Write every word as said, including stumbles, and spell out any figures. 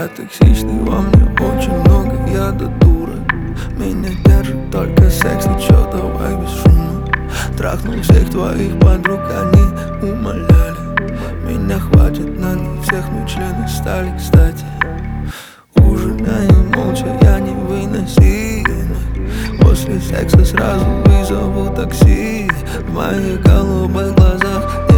Я токсичный, во мне очень много яда, дура. Меня держит только секс, ну чё, давай без шума. Трахнул всех твоих подруг, они умоляли. Меня хватит на них всех, но члены стали, кстати. Ужинаем молча, я невыносимый. После секса сразу вызову такси. В моих голубых глазах